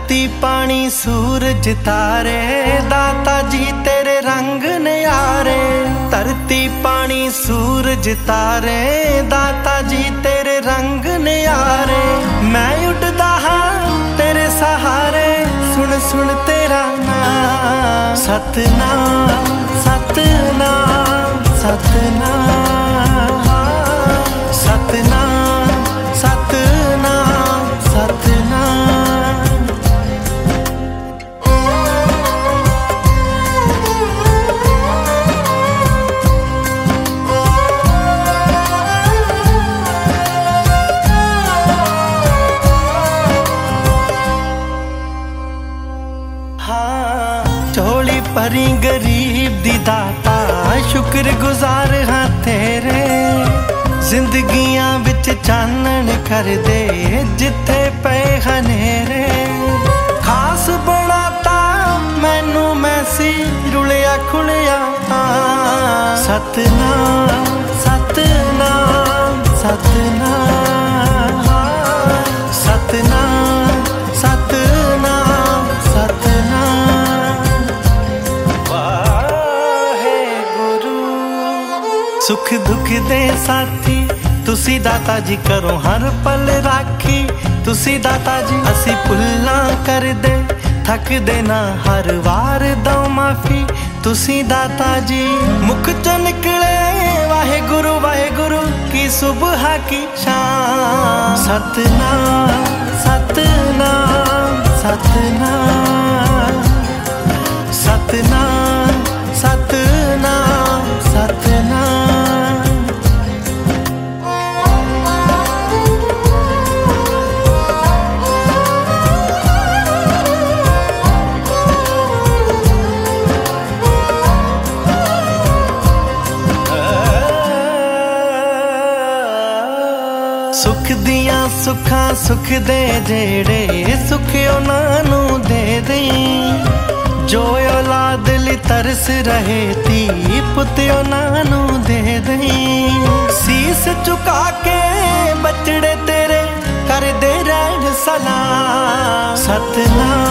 धरती पानी सूरज तारे दाता जी तेरे रंग न्यारे। धरती पानी सूरज तारे दाता जी तेरे रंग न्यारे। मैं उड़दा हाँ तेरे सहारे सुन सुन तेरा नाम। सतनाम सतनाम सतनाम सतनाम सतनाम सतनाम। झोली भरी गरीब दी दाता शुक्र गुजार हाँ तेरे। जिंदगियां विच चानण कर दे जिथे पे हनेरे। खास बनाता मैनू मैसी रुलिया खुलिया। सतनाम सतनाम सतनाम सतनाम सतनाम सतनाम। वाहे गुरु सुख दुख दे साथी तुसी दाता जी करो हर पल राखी। तुसी दाता जी असी भुल्लां कर दे थक देना हर वार दो माफी। तुसी दाता जी मुख चो निकले वाहे गुरु की सुबह की शाम। सतनाम सतनाम सतनाम सतनाम सतनाम सतनाम। सुख दियां सुखां सुख दे जेड़े सुख उन्हां नू दे दई। जो औलाद लई तरस रहे धी पुत उन्हां नू दे दई। सीस झुका के बचड़े तेरे कर दे रहन सलाम। सतनाम